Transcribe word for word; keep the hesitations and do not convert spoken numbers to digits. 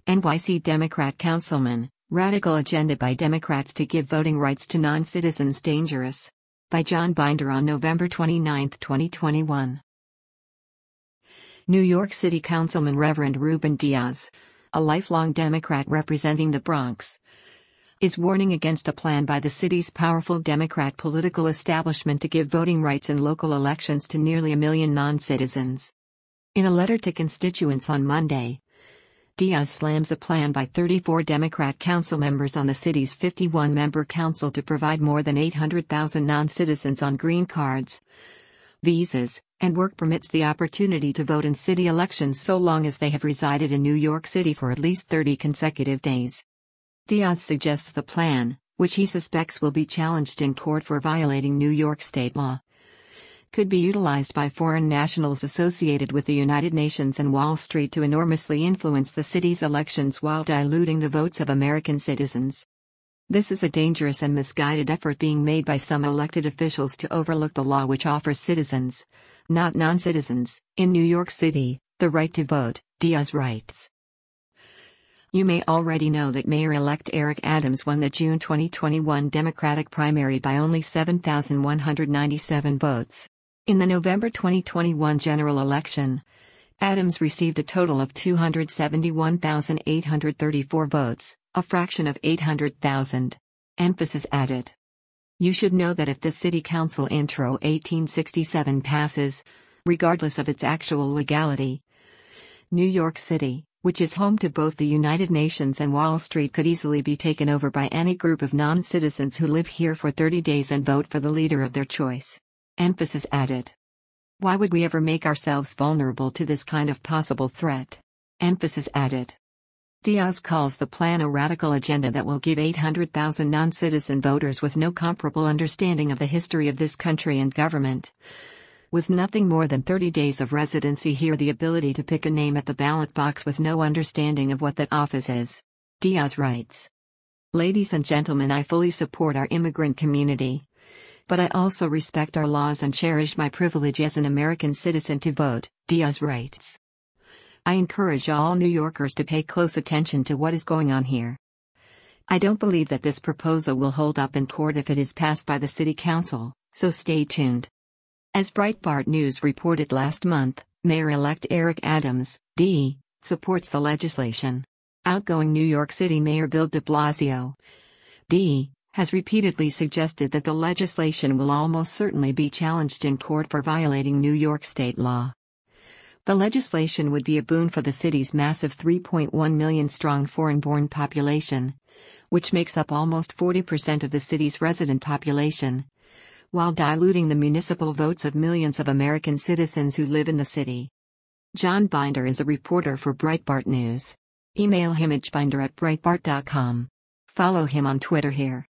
N Y C Democrat Councilman, Radical Agenda by Democrats to Give Voting Rights to Non-Citizens Dangerous. By John Binder on November twenty-ninth, twenty twenty-one. New York City Councilman Reverend Ruben Diaz, a lifelong Democrat representing the Bronx, is warning against a plan by the city's powerful Democrat political establishment to give voting rights in local elections to nearly a million non-citizens. In a letter to constituents on Monday, Diaz slams a plan by thirty-four Democrat council members on the city's fifty-one member council to provide more than eight hundred thousand non-citizens on green cards, visas, and work permits the opportunity to vote in city elections so long as they have resided in New York City for at least thirty consecutive days. Diaz suggests the plan, which he suspects will be challenged in court for violating New York state law, could be utilized by foreign nationals associated with the United Nations and Wall Street to enormously influence the city's elections while diluting the votes of American citizens. This is a dangerous and misguided effort being made by some elected officials to overlook the law which offers citizens, not non-citizens, in New York City, the right to vote, Diaz writes. You may already know that Mayor-elect Eric Adams won the June twenty twenty-one Democratic primary by only seven thousand one hundred ninety-seven votes. In the November twenty twenty-one general election, Adams received a total of two hundred seventy-one thousand eight hundred thirty-four votes, a fraction of eight hundred thousand. Emphasis added. You should know that if the City Council Intro eighteen sixty-seven passes, regardless of its actual legality, New York City, which is home to both the United Nations and Wall Street, could easily be taken over by any group of non-citizens who live here for thirty days and vote for the leader of their choice. Emphasis added. Why would we ever make ourselves vulnerable to this kind of possible threat? Emphasis added. Diaz calls the plan a radical agenda that will give eight hundred thousand non-citizen voters with no comparable understanding of the history of this country and government, with nothing more than thirty days of residency here, the ability to pick a name at the ballot box with no understanding of what that office is. Diaz writes. Ladies and gentlemen, I fully support our immigrant community, but I also respect our laws and cherish my privilege as an American citizen to vote, Diaz writes. I encourage all New Yorkers to pay close attention to what is going on here. I don't believe that this proposal will hold up in court if it is passed by the City Council, so stay tuned. As Breitbart News reported last month, Mayor-elect Eric Adams, D, supports the legislation. Outgoing New York City Mayor Bill de Blasio, D, has repeatedly suggested that the legislation will almost certainly be challenged in court for violating New York state law. The legislation would be a boon for the city's massive three point one million strong foreign-born population, which makes up almost forty percent of the city's resident population, while diluting the municipal votes of millions of American citizens who live in the city. John Binder is a reporter for Breitbart News. Email him at binder at breitbart dot com. Follow him on Twitter here.